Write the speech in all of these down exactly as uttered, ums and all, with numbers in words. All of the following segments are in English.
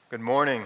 Good morning.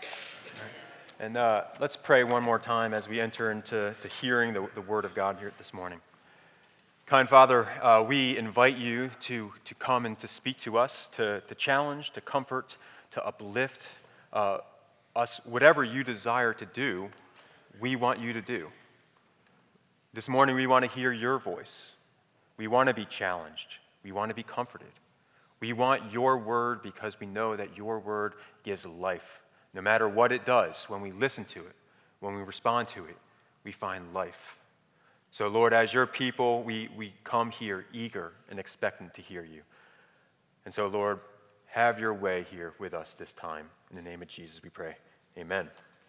And uh, let's pray one more time as we enter into to hearing the, the Word of God here this morning. Kind Father, uh, we invite you to, to come and to speak to us, to, to challenge, to comfort, to uplift uh, us. Whatever you desire to do, we want you to do. This morning we want to hear your voice. We want to be challenged. We want to be comforted. We want your word because we know that your word gives life. No matter what it does, when we listen to it, when we respond to it, we find life. So, Lord, as your people, we, we come here eager and expectant to hear you. And so, Lord, have your way here with us this time. In the name of Jesus, we pray. Amen.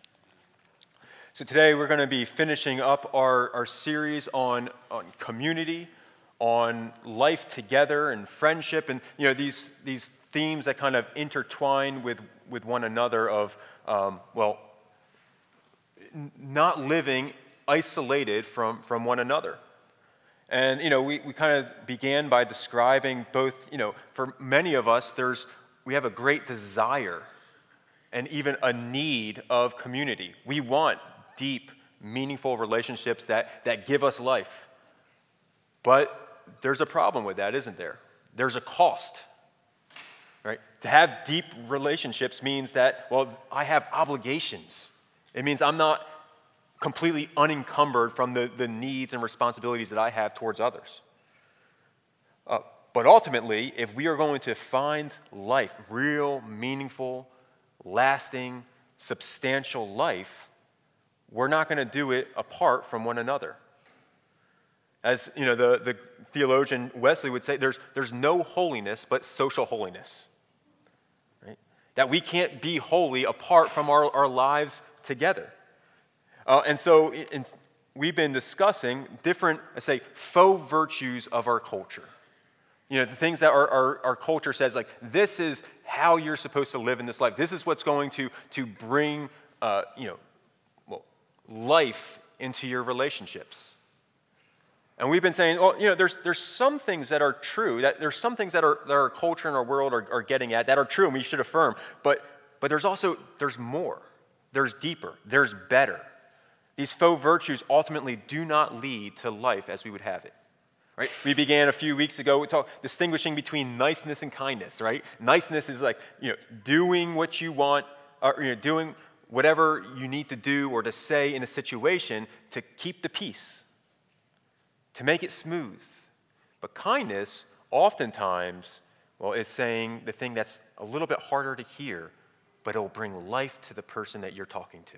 So today we're going to be finishing up our, our series on, on community, on life together and friendship, and you know these these themes that kind of intertwine with, with one another of um, well, n- not living isolated from, from one another. And you know we, we kind of began by describing both, you know, for many of us there's we have a great desire and even a need of community. We want deep, meaningful relationships that, that give us life. But there's a problem with that, isn't there? There's a cost, right? To have deep relationships means that, well, I have obligations. It means I'm not completely unencumbered from the, the needs and responsibilities that I have towards others. Uh, but ultimately, if we are going to find life, real, meaningful, lasting, substantial life, we're not going to do it apart from one another. As you know, the, the theologian Wesley would say, there's, there's no holiness but social holiness. Right? That we can't be holy apart from our, our lives together. Uh, and so in, we've been discussing different, I say, faux virtues of our culture. You know, the things that our, our, our culture says, like, this is how you're supposed to live in this life. This is what's going to, to bring, uh, you know, well, life into your relationships. And we've been saying, well, you know, there's there's some things that are true, that there's some things that, are, that our culture and our world are, are getting at that are true and we should affirm. But but there's also, there's more. There's deeper. There's better. These faux virtues ultimately do not lead to life as we would have it. Right? We began a few weeks ago we talked distinguishing between niceness and kindness, right? Niceness is like, you know, doing what you want, or you know, doing whatever you need to do or to say in a situation to keep the peace, to make it smooth. But kindness, oftentimes, well, is saying the thing that's a little bit harder to hear, but it'll bring life to the person that you're talking to.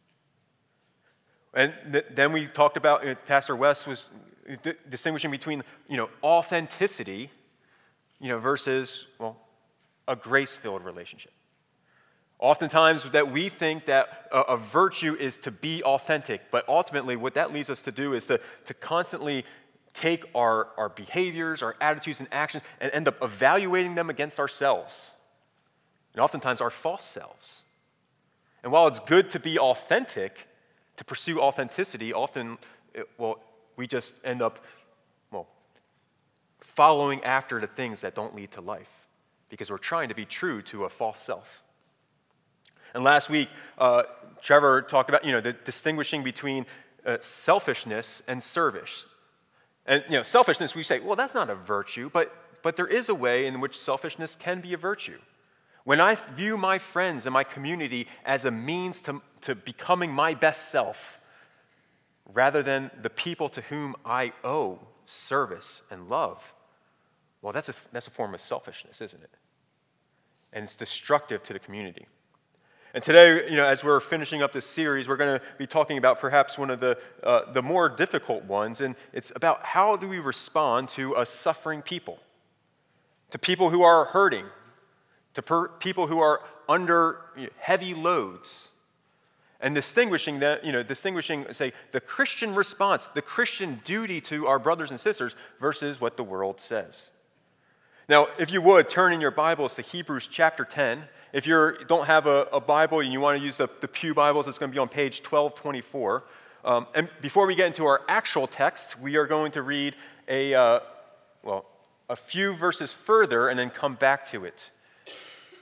And th- then we talked about, uh, Pastor West was d- distinguishing between, you know, authenticity, you know, versus, well, a grace-filled relationship. Oftentimes that we think that a, a virtue is to be authentic, but ultimately what that leads us to do is to, to constantly take our, our behaviors, our attitudes and actions, and end up evaluating them against ourselves, and oftentimes our false selves. And while it's good to be authentic, to pursue authenticity, often, it, well, we just end up, well, following after the things that don't lead to life, because we're trying to be true to a false self. And last week, uh, Trevor talked about, you know, the distinguishing between uh, selfishness and service. And, you know, selfishness, we say, well, that's not a virtue, but, but there is a way in which selfishness can be a virtue. When I view my friends and my community as a means to, to becoming my best self, rather than the people to whom I owe service and love, well, that's a, that's a form of selfishness, isn't it? And it's destructive to the community. And today, you know, as we're finishing up this series, we're going to be talking about perhaps one of the uh, the more difficult ones, and it's about how do we respond to a suffering people, to people who are hurting, to per- people who are under you know, heavy loads, and distinguishing that, you know, distinguishing, say, the Christian response, the Christian duty to our brothers and sisters versus what the world says. Now, if you would, turn in your Bibles to Hebrews chapter ten. If you don't have a, a Bible and you want to use the, the Pew Bibles, it's going to be on page twelve twenty-four. Um, and before we get into our actual text, we are going to read a, uh, well, a few verses further and then come back to it.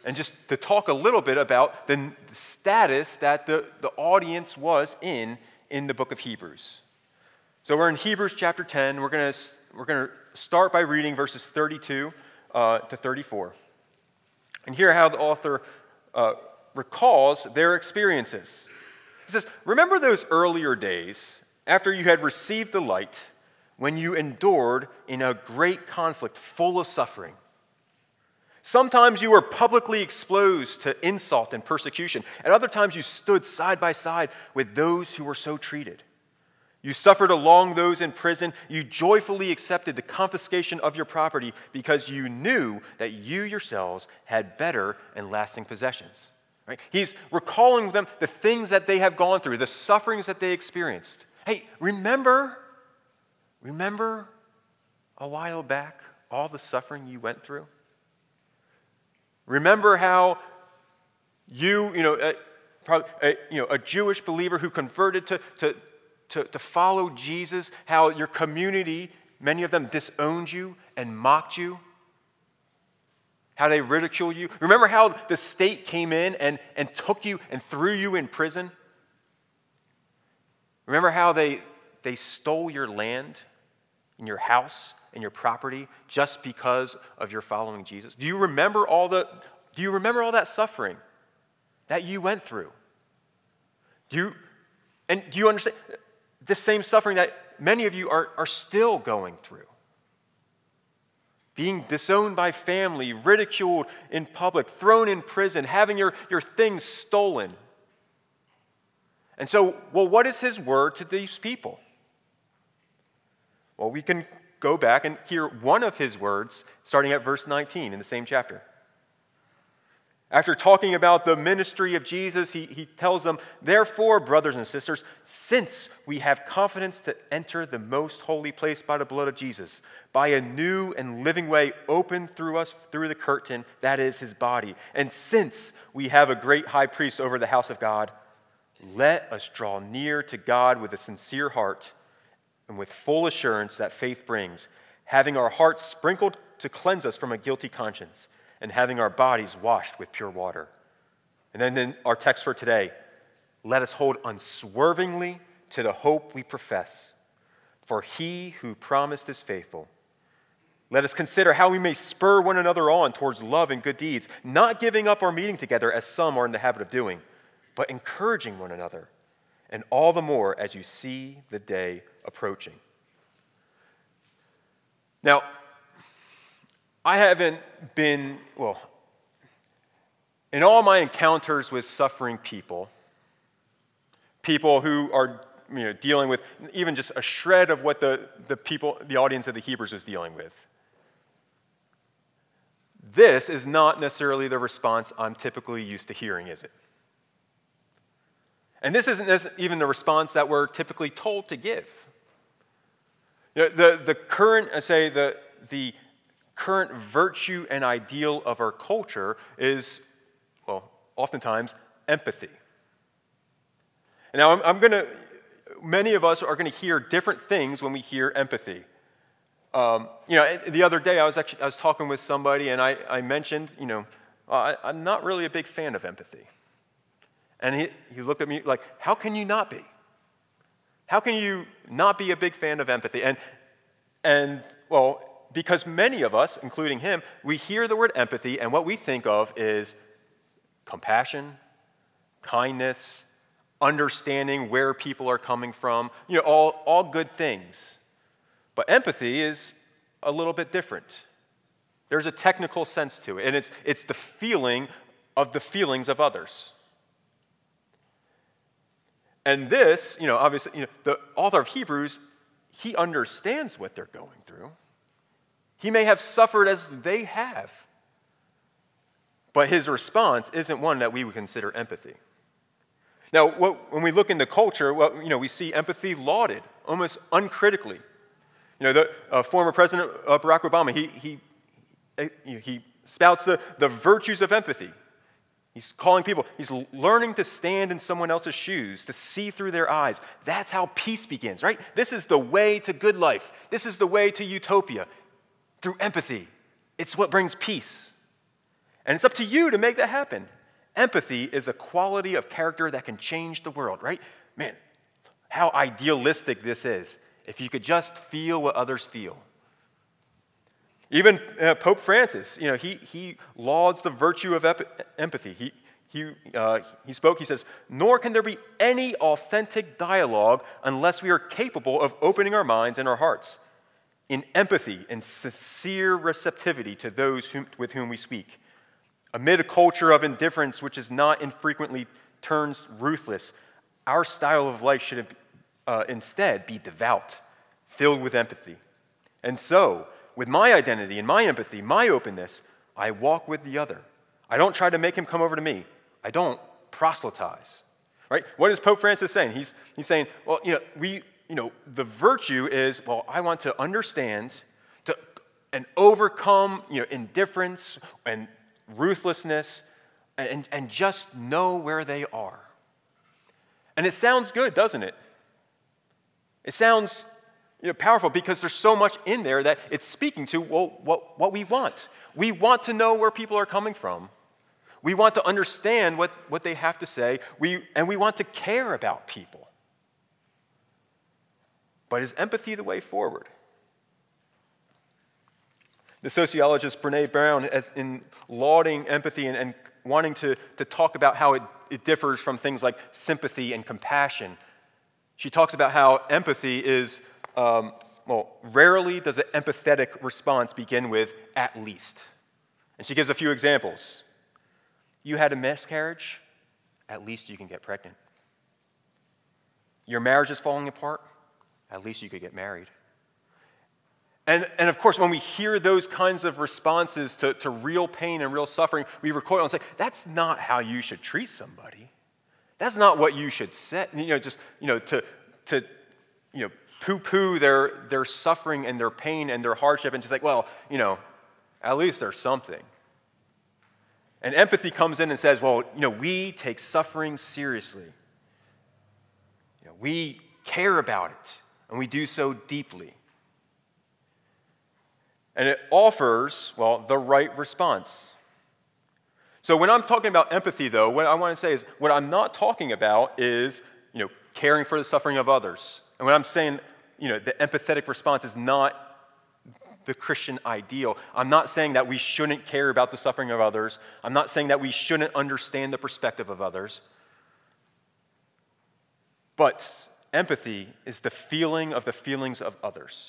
and just to talk a little bit about the status that the, the audience was in in the book of Hebrews. So we're in Hebrews chapter ten. We're going to we're going to start by reading verses thirty-two uh, to thirty-four, and hear how the author uh, recalls their experiences. He says, "Remember those earlier days after you had received the light, when you endured in a great conflict full of suffering. Sometimes you were publicly exposed to insult and persecution. At other times you stood side by side with those who were so treated. You suffered along those in prison. You joyfully accepted the confiscation of your property because you knew that you yourselves had better and lasting possessions." Right? He's recalling them the things that they have gone through, the sufferings that they experienced. Hey, remember, remember a while back all the suffering you went through? Remember how you, you know, a, probably a, you know, a Jewish believer who converted to, to, to, to follow Jesus, how your community, many of them disowned you and mocked you, how they ridiculed you. Remember how the state came in and, and took you and threw you in prison? Remember how they, they stole your land and your house and your property just because of your following Jesus? Do you remember all the do you remember all that suffering that you went through? Do you and do you understand the same suffering that many of you are, are still going through? Being disowned by family, ridiculed in public, thrown in prison, having your, your things stolen. And so, well, what is his word to these people? Well, we can go back and hear one of his words starting at verse nineteen in the same chapter. After talking about the ministry of Jesus, he, he tells them, "Therefore, brothers and sisters, since we have confidence to enter the most holy place by the blood of Jesus, by a new and living way opened through us through the curtain, that is his body, and since we have a great high priest over the house of God, let us draw near to God with a sincere heart and with full assurance that faith brings, having our hearts sprinkled to cleanse us from a guilty conscience, and having our bodies washed with pure water." And then in our text for today, "Let us hold unswervingly to the hope we profess, for he who promised is faithful. Let us consider how we may spur one another on towards love and good deeds, not giving up our meeting together as some are in the habit of doing, but encouraging one another, and all the more as you see the day approaching." Now, I haven't been, well, in all my encounters with suffering people, people who are, you know, dealing with even just a shred of what the, the people, the audience of the Hebrews was dealing with, this is not necessarily the response I'm typically used to hearing, is it? And this isn't even the response that we're typically told to give. You know, the, the current, I say, the, the current virtue and ideal of our culture is, well, oftentimes, empathy. And now I'm, I'm going to, many of us are going to hear different things when we hear empathy. Um, you know, the other day I was actually, I was talking with somebody and I, I mentioned, you know, I, I'm not really a big fan of empathy. And he, he looked at me like, how can you not be? How can you not be a big fan of empathy? And, and well, because many of us, including him, we hear the word empathy, and what we think of is compassion, kindness, understanding where people are coming from, you know, all, all good things. But empathy is a little bit different. There's a technical sense to it, and it's, it's the feeling of the feelings of others. And this, you know, obviously, you know, the author of Hebrews, he understands what they're going through. He may have suffered as they have. But his response isn't one that we would consider empathy. Now, what, when we look in the culture, well, you know, we see empathy lauded almost uncritically. You know, the uh, former President uh, Barack Obama, he he he spouts the, the virtues of empathy. He's calling people, he's learning to stand in someone else's shoes, to see through their eyes. That's how peace begins, right? This is the way to good life. This is the way to utopia. Through empathy. It's what brings peace. And it's up to you to make that happen. Empathy is a quality of character that can change the world, right? Man, how idealistic this is. If you could just feel what others feel. Even uh, Pope Francis, you know, he, he lauds the virtue of ep- empathy. He, he, uh, he spoke, he says, nor can there be any authentic dialogue unless we are capable of opening our minds and our hearts in empathy and sincere receptivity to those whom, with whom we speak. Amid a culture of indifference which is not infrequently turns ruthless, our style of life should uh, instead be devout, filled with empathy. And so, with my identity and my empathy, my openness, I walk with the other. I don't try to make him come over to me. I don't proselytize. Right? What is Pope Francis saying? He's, he's saying, well, you know, we, you know, the virtue is, well, I want to understand to, and overcome, you know, indifference and ruthlessness and, and just know where they are. And it sounds good, doesn't it? It sounds you know, powerful because there's so much in there that it's speaking to well, what, what we want. We want to know where people are coming from. We want to understand what, what they have to say, we, and we want to care about people. But is empathy the way forward? The sociologist Brené Brown, in lauding empathy and, and wanting to, to talk about how it, it differs from things like sympathy and compassion, she talks about how empathy is, um, well, rarely does an empathetic response begin with "at least." And she gives a few examples. You had a miscarriage, at least you can get pregnant. Your marriage is falling apart, at least you could get married. And, and of course, when we hear those kinds of responses to, to real pain and real suffering, we recoil and say, that's not how you should treat somebody. That's not what you should say. You know, just, you know, to, to you know, poo-poo their, their suffering and their pain and their hardship and just like, well, you know, at least there's something. And empathy comes in and says, well, you know, we take suffering seriously. You know, we care about it, and we do so deeply. And it offers, well, the right response. So when I'm talking about empathy, though, what I want to say is what I'm not talking about is, you know, caring for the suffering of others. And when I'm saying, you know, the empathetic response is not the Christian ideal, I'm not saying that we shouldn't care about the suffering of others. I'm not saying that we shouldn't understand the perspective of others. But empathy is the feeling of the feelings of others.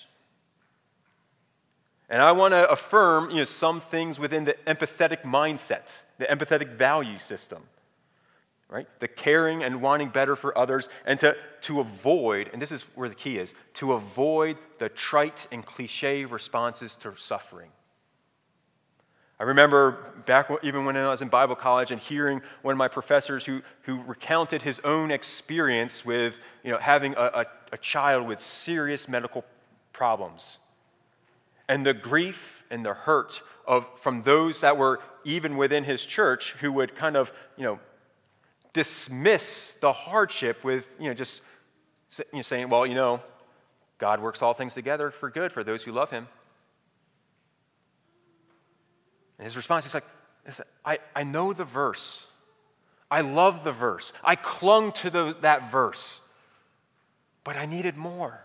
And I want to affirm, you know, some things within the empathetic mindset, the empathetic value system, right? The caring and wanting better for others, and to, to avoid, and this is where the key is, to avoid the trite and cliche responses to suffering. I remember back even when I was in Bible college and hearing one of my professors who, who recounted his own experience with, you know, having a, a, a child with serious medical problems. And the grief and the hurt of from those that were even within his church who would kind of, you know, dismiss the hardship with, you know, just you know, saying, well, you know, God works all things together for good for those who love him. And his response, he's like, I, I know the verse. I love the verse. I clung to the, that verse. But I needed more.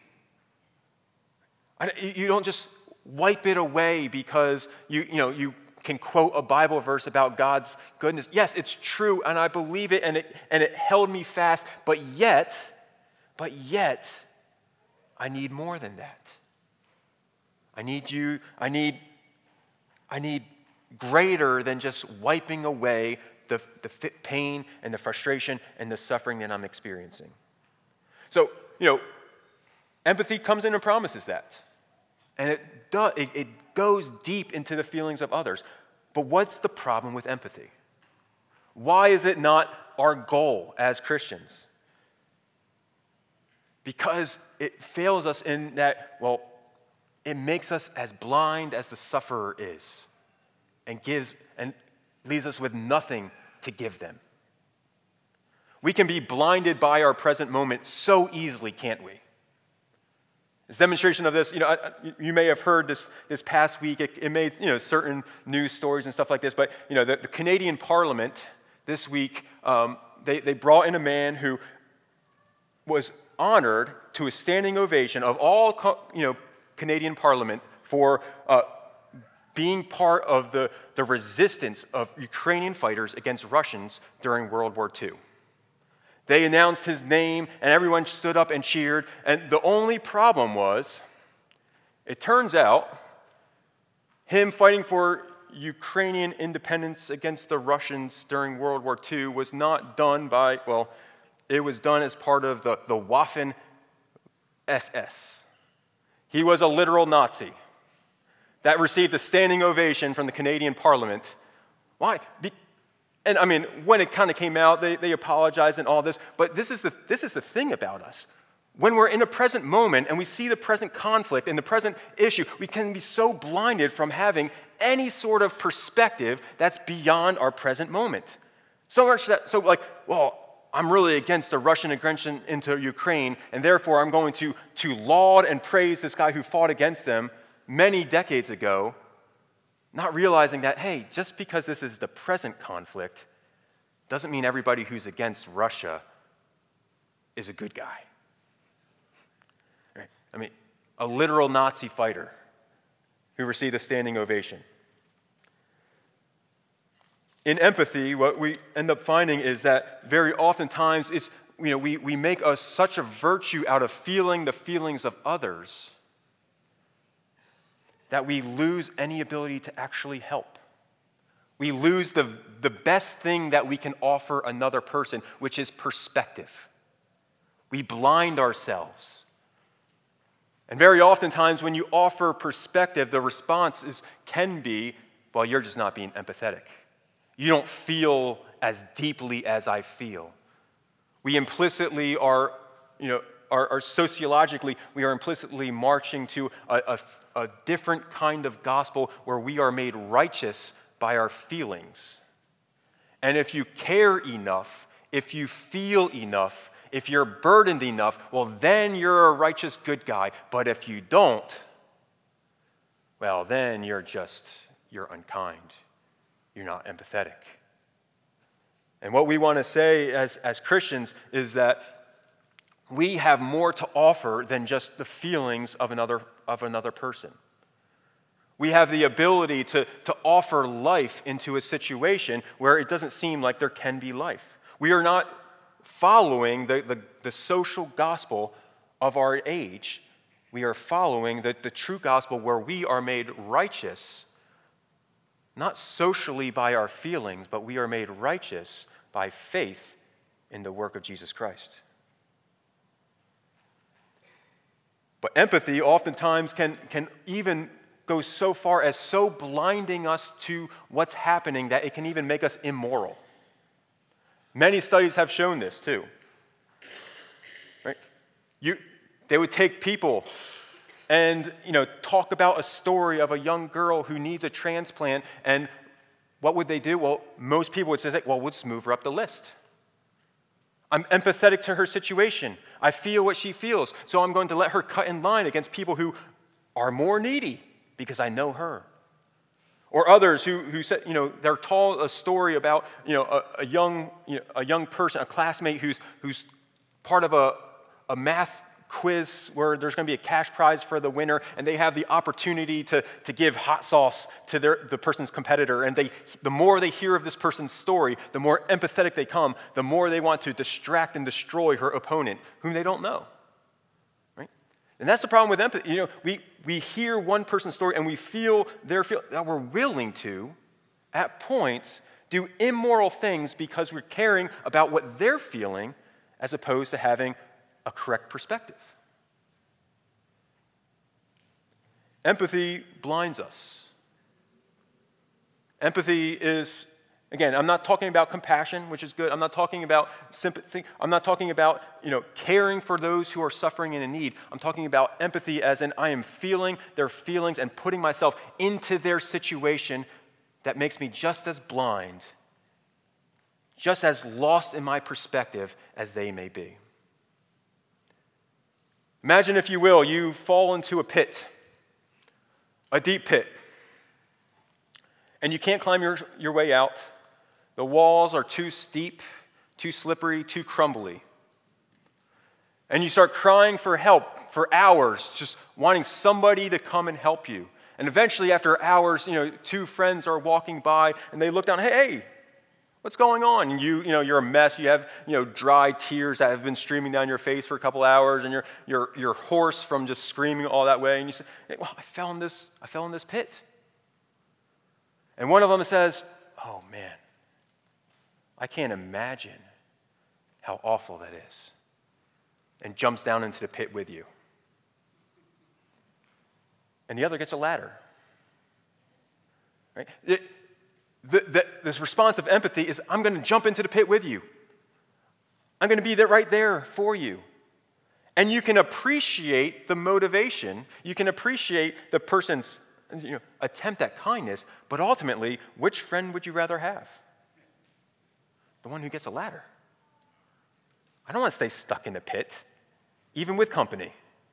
I, you don't just wipe it away because you, you know, you can quote a Bible verse about God's goodness. Yes, it's true, and I believe it, and it and it held me fast, but yet, but yet, I need more than that. I need you, I need, I need greater than just wiping away the, the pain and the frustration and the suffering that I'm experiencing. So, you know, empathy comes in and promises that. And it, does, it, it goes deep into the feelings of others. But what's the problem with empathy? Why is it not our goal as Christians? Because it fails us in that, well, it makes us as blind as the sufferer is and gives and leaves us with nothing to give them. We can be blinded by our present moment so easily, can't we? This demonstration of this, you know, you may have heard this this past week, it, it made, you know, certain news stories and stuff like this, but, you know, the, the Canadian Parliament this week, um, they, they brought in a man who was honored to a standing ovation of all, you know, Canadian Parliament for uh, being part of the, the resistance of Ukrainian fighters against Russians during World War Two. They announced his name, and everyone stood up and cheered. And the only problem was, it turns out, him fighting for Ukrainian independence against the Russians during World War Two was not done by, well, it was done as part of the, the Waffen S S. He was a literal Nazi that received a standing ovation from the Canadian Parliament. Why? Be- And I mean, when it kind of came out, they, they apologized and all this. But this is the this is the thing about us. When we're in a present moment and we see the present conflict and the present issue, we can be so blinded from having any sort of perspective that's beyond our present moment. So much that, so like, well, I'm really against the Russian aggression into Ukraine, and therefore I'm going to, to laud and praise this guy who fought against them many decades ago, not realizing that, hey, just because this is the present conflict doesn't mean everybody who's against Russia is a good guy. Right? I mean, a literal Nazi fighter who received a standing ovation. In empathy, what we end up finding is that very oftentimes it's, you know, we, we make a, such a virtue out of feeling the feelings of others that we lose any ability to actually help. We lose the, the best thing that we can offer another person, which is perspective. We blind ourselves. And very oftentimes when you offer perspective, the response is, can be, well, you're just not being empathetic. You don't feel as deeply as I feel. We implicitly are, you know, are, are sociologically, we are implicitly marching to a, a a different kind of gospel where we are made righteous by our feelings. And if you care enough, if you feel enough, if you're burdened enough, well, then you're a righteous good guy. But if you don't, well, then you're just, you're unkind. You're not empathetic. And what we want to say as, as Christians is that we have more to offer than just the feelings of another, of another person. We have the ability to, to offer life into a situation where it doesn't seem like there can be life. We are not following the, the, the social gospel of our age. We are following the, the true gospel where we are made righteous, not socially by our feelings, but we are made righteous by faith in the work of Jesus Christ. But empathy oftentimes can, can even go so far as so blinding us to what's happening that it can even make us immoral. Many studies have shown this too. Right? You, they would take people and, you know, talk about a story of a young girl who needs a transplant, and what would they do? Well, most people would say, well, let's move her up the list. I'm empathetic to her situation. I feel what she feels, so I'm going to let her cut in line against people who are more needy because I know her. Or others who, who said, you know, they're told a story about, you know, a, a young, you know, a young person, a classmate who's who's part of a, a math quiz where there's going to be a cash prize for the winner, and they have the opportunity to, to give hot sauce to their, the person's competitor. And they, the more they hear of this person's story, the more empathetic they come, the more they want to distract and destroy her opponent, whom they don't know. Right? And that's the problem with empathy. You know, we, we hear one person's story and we feel their feel that we're willing to, at points, do immoral things because we're caring about what they're feeling as opposed to having a correct perspective. Empathy blinds us. Empathy is, again, I'm not talking about compassion, which is good. I'm not talking about sympathy. I'm not talking about, you know, caring for those who are suffering and in need. I'm talking about empathy as in I am feeling their feelings and putting myself into their situation that makes me just as blind, just as lost in my perspective as they may be. Imagine, if you will, you fall into a pit, a deep pit, and you can't climb your, your way out. The walls are too steep, too slippery, too crumbly. And you start crying for help for hours, just wanting somebody to come and help you. And eventually, after hours, you know, two friends are walking by, and they look down, hey, hey, what's going on? And you, you know, you're a mess. You have, you know, dry tears that have been streaming down your face for a couple hours, and you're, you're, you're hoarse from just screaming all that way. And you say, hey, well, I fell in this, I fell in this pit. And one of them says, oh, man, I can't imagine how awful that is. And jumps down into the pit with you. And the other gets a ladder. Right? It, the, the, this response of empathy is, I'm going to jump into the pit with you. I'm going to be there right there for you. And you can appreciate the motivation. You can appreciate the person's you know, attempt at kindness. But ultimately, which friend would you rather have? The one who gets a ladder. I don't want to stay stuck in the pit, even with company.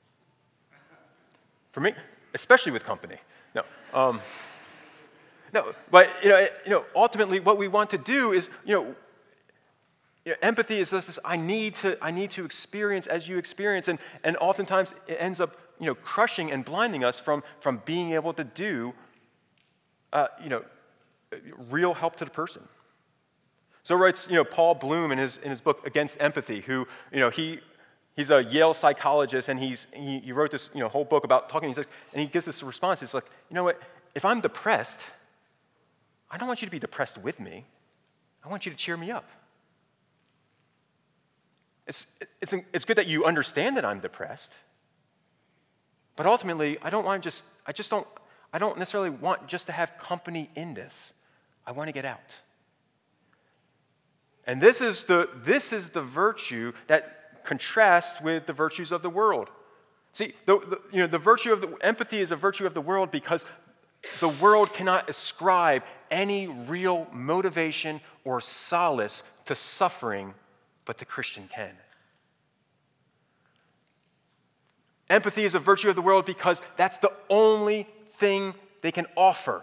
For me, especially with company. No, um, no, but you know, you know, ultimately, what we want to do is, you know, you know empathy is this, this. I need to, I need to experience as you experience, and and oftentimes it ends up, you know, crushing and blinding us from from being able to do, uh, you know, real help to the person. So writes, you know, Paul Bloom in his in his book Against Empathy, who, you know, he he's a Yale psychologist, and he's he, he wrote this, you know, whole book about talking. He's like, and he gives this response. He's like, you know what? If I'm depressed, I don't want you to be depressed with me. I want you to cheer me up. It's it's it's good that you understand that I'm depressed, but ultimately, I don't want to just I just don't I don't necessarily want just to have company in this. I want to get out. And this is the this is the virtue that contrasts with the virtues of the world. See, the, the, you know, the virtue of the empathy is a virtue of the world because the world cannot ascribe any real motivation or solace to suffering, but the Christian can. Empathy is a virtue of the world because that's the only thing they can offer.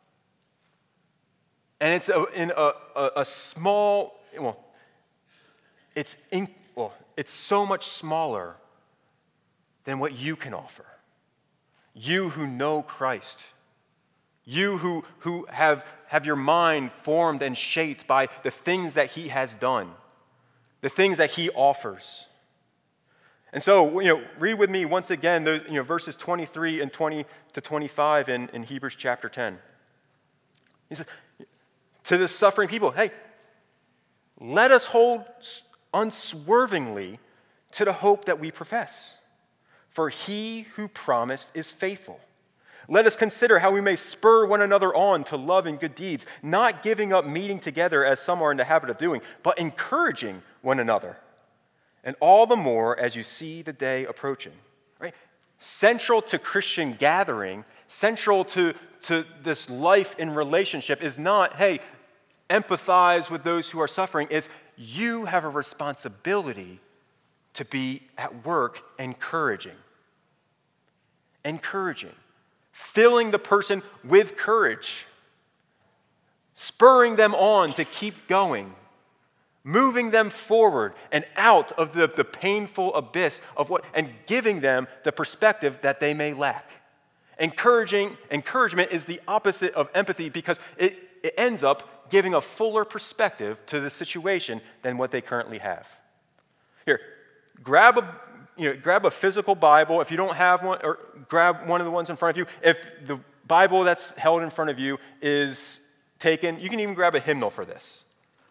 And it's a, in a, a, a small, well, it's in, well, it's so much smaller than what you can offer. You who know Christ. You who, who have, have your mind formed and shaped by the things that he has done. The things that he offers. And so, you know, read with me once again those, you know, verses twenty-three and twenty to twenty-five in, in Hebrews chapter ten. He says, to the suffering people, hey, let us hold unswervingly to the hope that we profess. For he who promised is faithful. Let us consider how we may spur one another on to love and good deeds, not giving up meeting together as some are in the habit of doing, but encouraging one another. And all the more as you see the day approaching. Right? Central to Christian gathering, central to, to this life in relationship is not, hey, empathize with those who are suffering. It's you have a responsibility to be at work encouraging. Encouraging. Filling the person with courage. Spurring them on to keep going. Moving them forward and out of the, the painful abyss of what, and giving them the perspective that they may lack. Encouraging, encouragement is the opposite of empathy because it, it ends up giving a fuller perspective to the situation than what they currently have. Here, grab a, you know, grab a physical Bible. If you don't have one, or grab one of the ones in front of you. If the Bible that's held in front of you is taken, you can even grab a hymnal for this.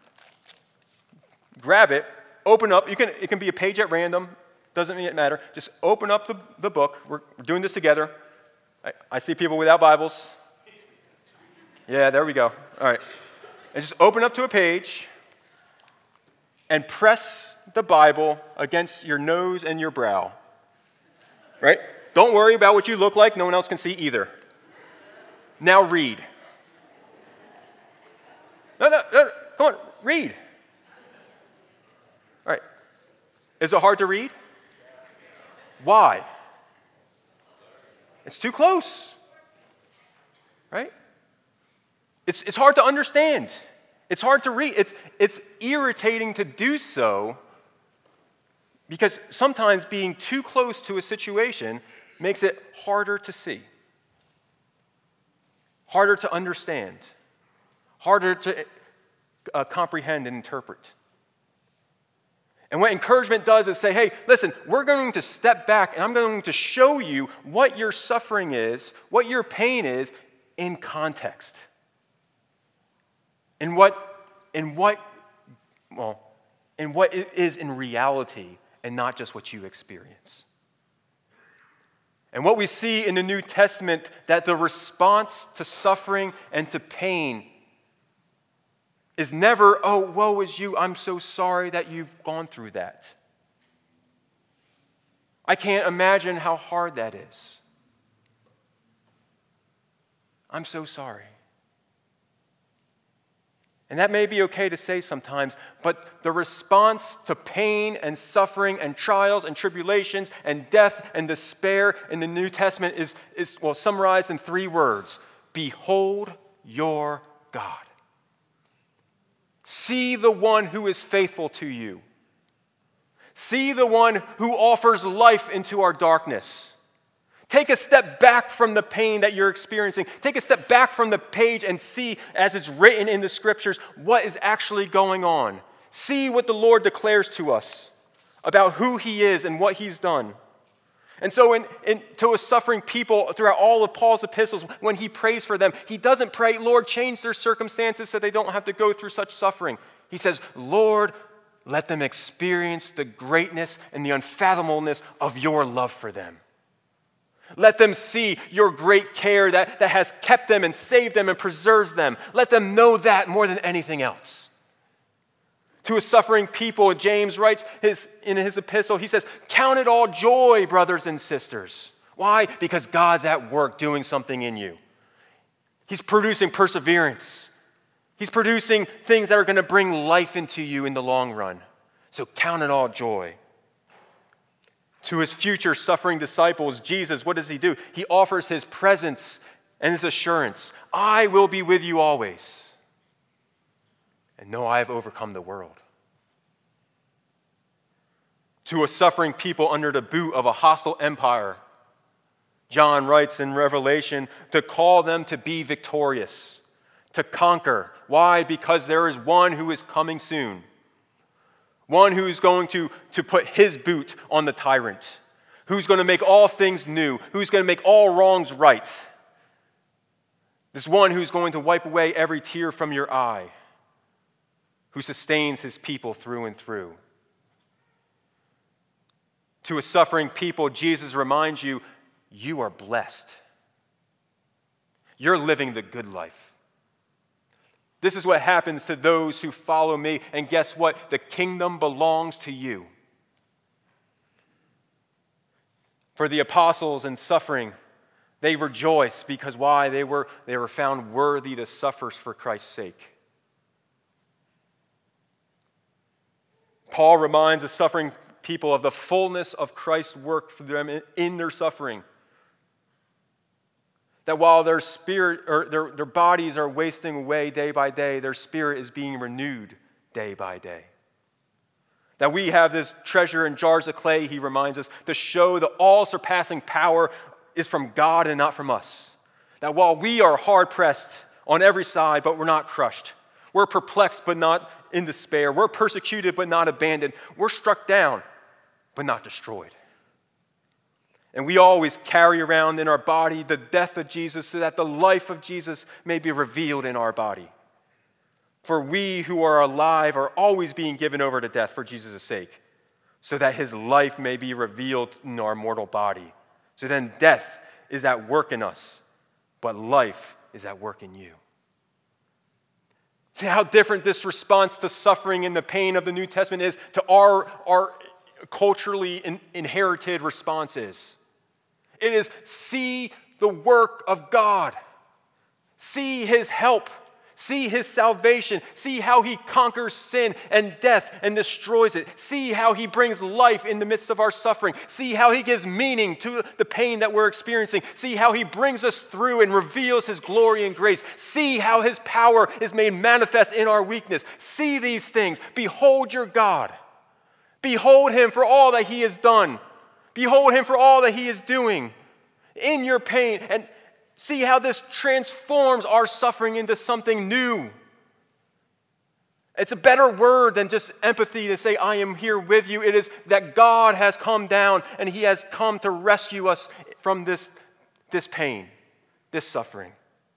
Grab it, open up. You can. It can be a page at random. Doesn't mean it matter. Just open up the, the book. We're, we're doing this together. I, I see people without Bibles. Yeah, there we go. All right. And just open up to a page and press the Bible against your nose and your brow. Right? Don't worry about what you look like. No one else can see either. Now read. No, no, no. Come on, read. All right. Is it hard to read? Why? It's too close. Right? It's, it's hard to understand. It's hard to read. It's, it's irritating to do so because sometimes being too close to a situation makes it harder to see, harder to understand, harder to uh, comprehend and interpret. And what encouragement does is say, hey, listen, we're going to step back and I'm going to show you what your suffering is, what your pain is in context. In what, in what, well, in what it is in reality and not just what you experience. And what we see in the New Testament, that the response to suffering and to pain is never, oh, woe is you, I'm so sorry that you've gone through that. I can't imagine how hard that is. I'm so sorry. And that may be okay to say sometimes, but the response to pain and suffering and trials and tribulations and death and despair in the New Testament is, is well, summarized in three words. Behold your God. See the one who is faithful to you. See the one who offers life into our darkness. Take a step back from the pain that you're experiencing. Take a step back from the page and see, as it's written in the scriptures, what is actually going on. See what the Lord declares to us about who he is and what he's done. And so in, in, to a suffering people throughout all of Paul's epistles, when he prays for them, he doesn't pray, Lord, change their circumstances so they don't have to go through such suffering. He says, Lord, let them experience the greatness and the unfathomableness of your love for them. Let them see your great care that, that has kept them and saved them and preserves them. Let them know that more than anything else. To a suffering people, James writes his, in his epistle, he says, count it all joy, brothers and sisters. Why? Because God's at work doing something in you. He's producing perseverance. He's producing things that are going to bring life into you in the long run. So count it all joy. To his future suffering disciples, Jesus, what does he do? He offers his presence and his assurance. I will be with you always. And know I have overcome the world. To a suffering people under the boot of a hostile empire, John writes in Revelation to call them to be victorious, to conquer. Why? Because there is one who is coming soon. One who's going to, to put his boot on the tyrant. Who's going to make all things new. Who's going to make all wrongs right. This one who's going to wipe away every tear from your eye. Who sustains his people through and through. To a suffering people, Jesus reminds you, you are blessed. You're living the good life. This is what happens to those who follow me. And guess what? The kingdom belongs to you. For the apostles in suffering, they rejoice because why? They were, they were found worthy to suffer for Christ's sake. Paul reminds the suffering people of the fullness of Christ's work for them in their suffering. That while their spirit or their, their bodies are wasting away day by day, their spirit is being renewed day by day. That we have this treasure in jars of clay, he reminds us, to show the all-surpassing power is from God and not from us. That while we are hard-pressed on every side, but we're not crushed. We're perplexed, but not in despair. We're persecuted, but not abandoned. We're struck down, but not destroyed. And we always carry around in our body the death of Jesus so that the life of Jesus may be revealed in our body. For we who are alive are always being given over to death for Jesus' sake, so that his life may be revealed in our mortal body. So then death is at work in us, but life is at work in you. See how different this response to suffering and the pain of the New Testament is to our, our culturally in, inherited responses. It is see the work of God. See his help. See his salvation. See how he conquers sin and death and destroys it. See how he brings life in the midst of our suffering. See how he gives meaning to the pain that we're experiencing. See how he brings us through and reveals his glory and grace. See how his power is made manifest in our weakness. See these things. Behold your God. Behold him for all that he has done. Behold him for all that he is doing in your pain. And see how this transforms our suffering into something new. It's a better word than just empathy to say, I am here with you. It is that God has come down and he has come to rescue us from this, this pain, this suffering.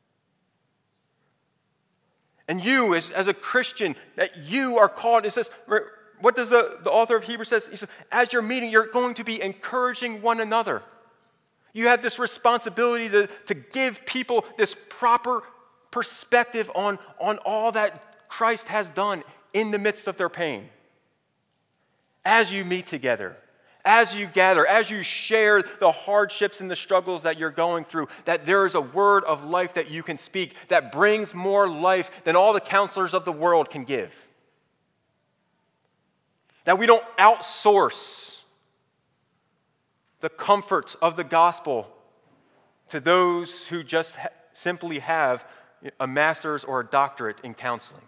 And you, as, as a Christian, that you are called, it says, what does the, the author of Hebrews says? He says, as you're meeting, you're going to be encouraging one another. You have this responsibility to, to give people this proper perspective on, on all that Christ has done in the midst of their pain. As you meet together, as you gather, as you share the hardships and the struggles that you're going through, that there is a word of life that you can speak that brings more life than all the counselors of the world can give. That we don't outsource the comfort of the gospel to those who just ha- simply have a master's or a doctorate in counseling.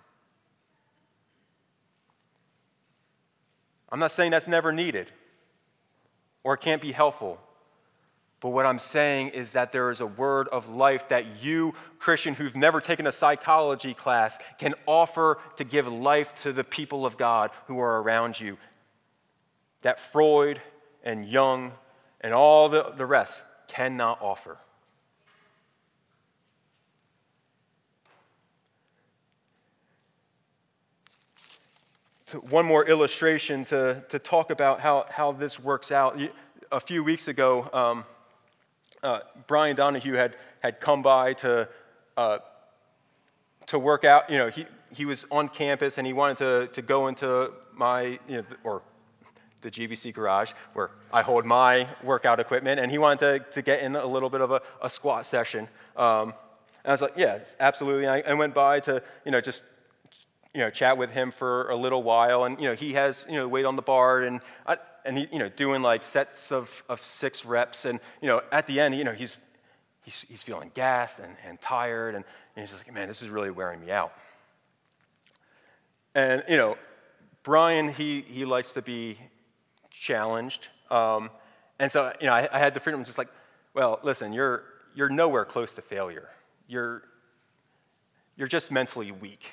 I'm not saying that's never needed or it can't be helpful. But what I'm saying is that there is a word of life that you, Christian, who've never taken a psychology class, can offer to give life to the people of God who are around you. That Freud and Jung and all the, the rest cannot offer. So one more illustration to, to talk about how, how this works out. A few weeks ago, um, uh, Brian Donahue had, had come by to uh, to work out. You know, he, he was on campus and he wanted to, to go into my, you know, or the G B C garage where I hold my workout equipment, and he wanted to, to get in a little bit of a, a squat session. Um, and I was like, yeah, absolutely. And I, I went by to, you know, just, you know, chat with him for a little while. And, you know, he has, you know, weight on the bar, and, I, and he, you know, doing like sets of, of six reps. And, you know, at the end, you know, he's, he's, he's feeling gassed and, and tired. And, and he's just like, man, this is really wearing me out. And, you know, Brian, he, he likes to be challenged, um, and so you know I, I had the freedom, just like, well, listen, you're you're nowhere close to failure. You're you're just mentally weak.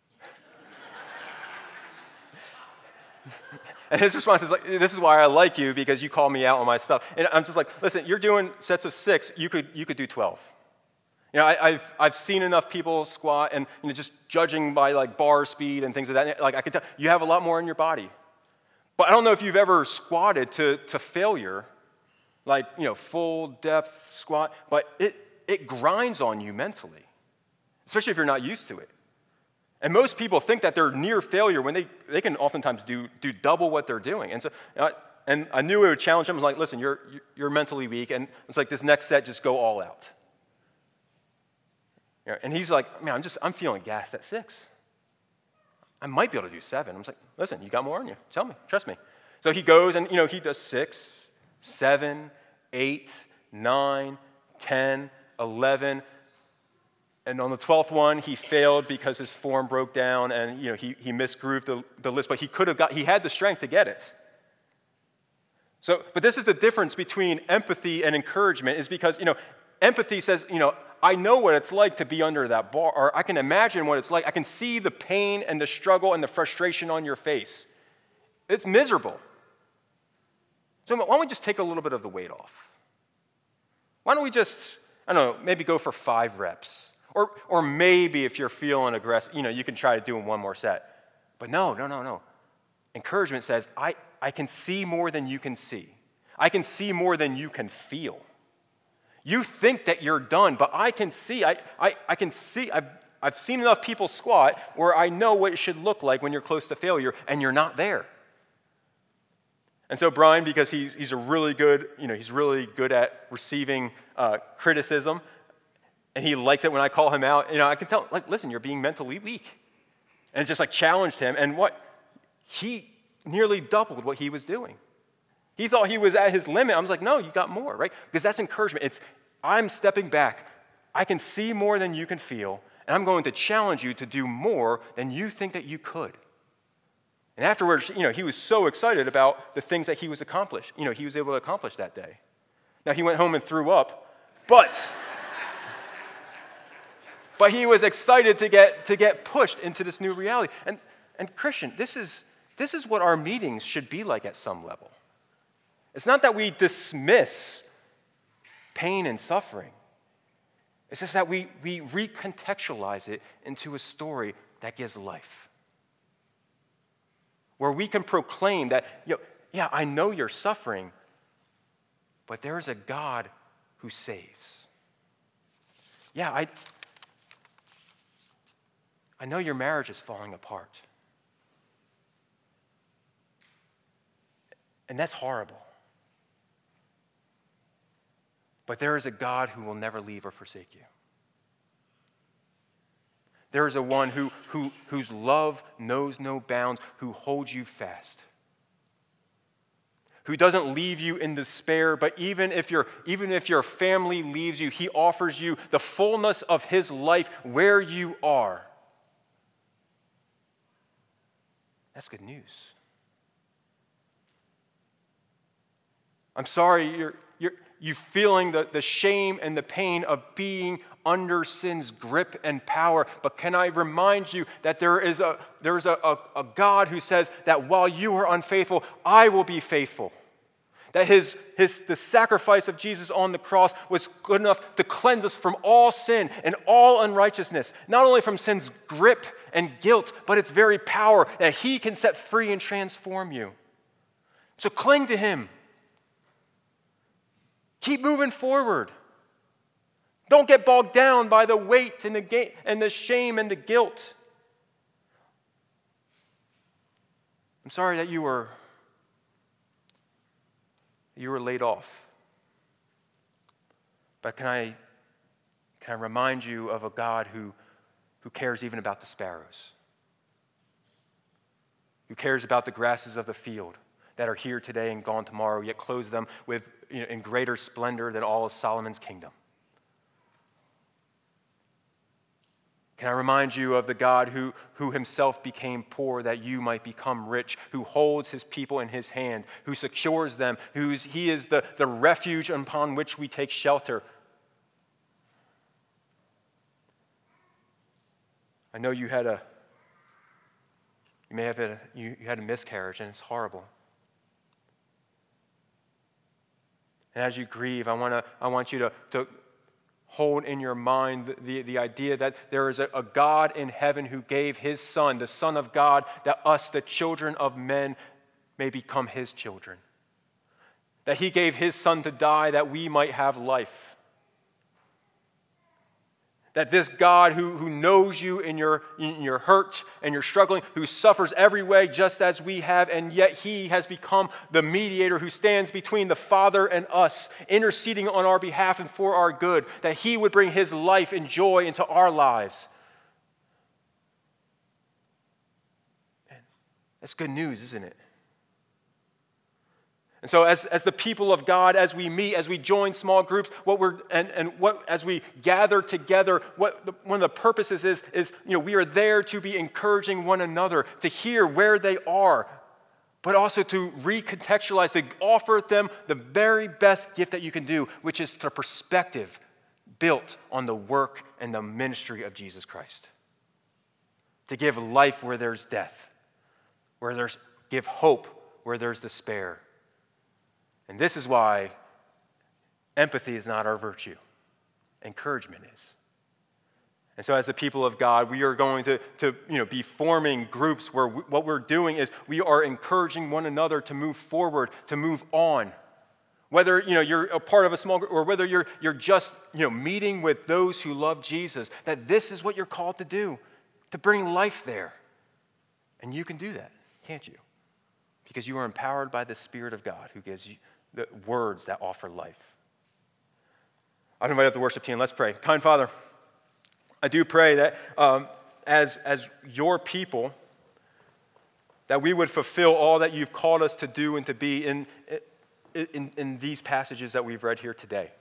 And his response is like, this is why I like you, because you call me out on my stuff. And I'm just like, listen, you're doing sets of six. You could you could do twelve. You know, I, I've I've seen enough people squat, and you know, just judging by like bar speed and things like that. Like I could tell you have a lot more in your body. But I don't know if you've ever squatted to, to failure, like, you know, full depth squat, but it, it grinds on you mentally, especially if you're not used to it. And most people think that they're near failure when they, they can oftentimes do, do double what they're doing. And so, uh, and I knew it would challenge him. I was like, listen, you're, you're mentally weak, and it's like this next set, just go all out. You know, and he's like, man, I'm just, I'm feeling gassed at six. I might be able to do seven. I'm just like, listen, you got more on you. Tell me, trust me. So he goes and, you know, he does six, seven, eight, nine, ten, eleven. And on the twelfth one, he failed because his form broke down, and, you know, he, he misgrooved the, the list, but he could have got, he had the strength to get it. So, but this is the difference between empathy and encouragement, is because, you know, empathy says, you know, I know what it's like to be under that bar, or I can imagine what it's like. I can see the pain and the struggle and the frustration on your face. It's miserable. So why don't we just take a little bit of the weight off? Why don't we just, I don't know, maybe go for five reps? Or, or maybe if you're feeling aggressive, you know, you can try to do one more set. But no, no, no, no. Encouragement says, I, I can see more than you can see. I can see more than you can feel. You think that you're done, but I can see, I, I, I can see, I've, I've seen enough people squat where I know what it should look like when you're close to failure, and you're not there. And so Brian, because he's, he's a really good, you know, he's really good at receiving uh, criticism, And he likes it when I call him out. You know, I can tell, like, listen, you're being mentally weak. And it's just like challenged him. And what? He nearly doubled what he was doing. He thought he was at his limit. I was like, no, you got more, right? Because that's encouragement. It's, I'm stepping back. I can see more than you can feel. And I'm going to challenge you to do more than you think that you could. And afterwards, you know, he was so excited about the things that he was accomplished. You know, he was able to accomplish that day. Now, he went home and threw up, but... But he was excited to get to get pushed into this new reality. And, and Christian, this is, this is what our meetings should be like at some level. It's not that we dismiss pain and suffering. It's just that we, we recontextualize it into a story that gives life. Where we can proclaim that, you know, yeah, I know you're suffering, but there is a God who saves. Yeah, I... I know your marriage is falling apart. And that's horrible. But there is a God who will never leave or forsake you. There is a one who, who, whose love knows no bounds, who holds you fast. Who doesn't leave you in despair, but even if your, even if your family leaves you, he offers you the fullness of his life where you are. That's good news. I'm sorry you're, you're you feeling the, the shame and the pain of being under sin's grip and power, but can I remind you that there is a there is a, a, a God who says that while you are unfaithful, I will be faithful. That his, his the sacrifice of Jesus on the cross was good enough to cleanse us from all sin and all unrighteousness, not only from sin's grip and guilt, but its very power, that he can set free and transform you. So cling to him. Keep moving forward. Don't get bogged down by the weight and the, ga- and the shame and the guilt. I'm sorry that you were you were laid off. But can I can I remind you of a God who, who cares even about the sparrows? Who cares about the grasses of the field that are here today and gone tomorrow, yet clothes them with, you know, in greater splendor than all of Solomon's kingdom. Can I remind you of the God who, who himself became poor that you might become rich, who holds his people in his hand, who secures them, who's, he is the, the refuge upon which we take shelter. I know you had a, you may have had a, you, you had a miscarriage, and it's horrible. And as you grieve, I want to, I want you to, to hold in your mind the, the, the idea that there is a, a God in heaven who gave his Son, the Son of God, that us, the children of men, may become his children. That he gave his Son to die that we might have life. That this God who, who knows you in your, in your hurt and your struggling, who suffers every way just as we have, and yet he has become the mediator who stands between the Father and us, interceding on our behalf and for our good, that he would bring his life and joy into our lives. Man, that's good news, isn't it? And so as, as the people of God, as we meet, as we join small groups, what we're and, and what as we gather together, what the, one of the purposes is, is you know, we are there to be encouraging one another, to hear where they are, but also to recontextualize, to offer them the very best gift that you can do, which is the perspective built on the work and the ministry of Jesus Christ. To give life where there's death, where there's give hope where there's despair. And this is why empathy is not our virtue. Encouragement is. And so as the people of God, we are going to, to you know, be forming groups where we, what we're doing is we are encouraging one another to move forward, to move on. Whether you know, you're a part of a small group or whether you're, you're just you know, meeting with those who love Jesus, that this is what you're called to do, to bring life there. And you can do that, can't you? Because you are empowered by the Spirit of God who gives you the words that offer life. I'd invite up the worship team. Let's pray. Kind Father, I do pray that um, as, as your people, that we would fulfill all that you've called us to do and to be in, in, in these passages that we've read here today.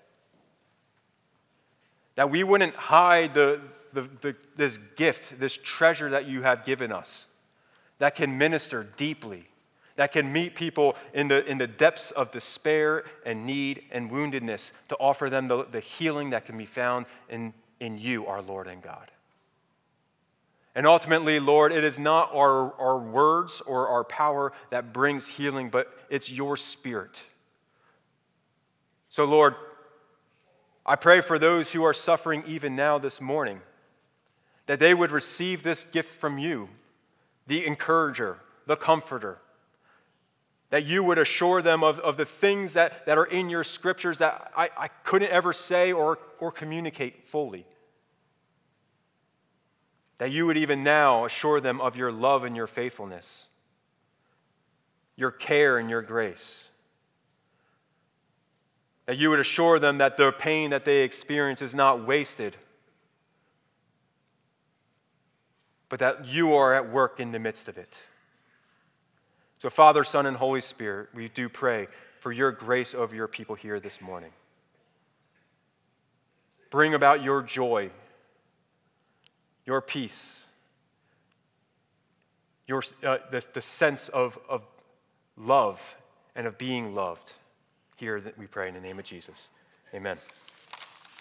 That we wouldn't hide the, the, the, this gift, this treasure that you have given us, that can minister deeply, that can meet people in the, in the depths of despair and need and woundedness, to offer them the, the healing that can be found in, in you, our Lord and God. And ultimately, Lord, it is not our, our words or our power that brings healing, but it's your Spirit. So, Lord, I pray for those who are suffering even now this morning, that they would receive this gift from you, the encourager, the comforter, that you would assure them of, of the things that, that are in your scriptures that I, I couldn't ever say or, or communicate fully. That you would even now assure them of your love and your faithfulness, your care and your grace. That you would assure them that the pain that they experience is not wasted, but that you are at work in the midst of it. So, Father, Son, and Holy Spirit, we do pray for your grace over your people here this morning. Bring about your joy, your peace, your, uh, the, the sense of, of love and of being loved. Here that we pray in the name of Jesus. Amen.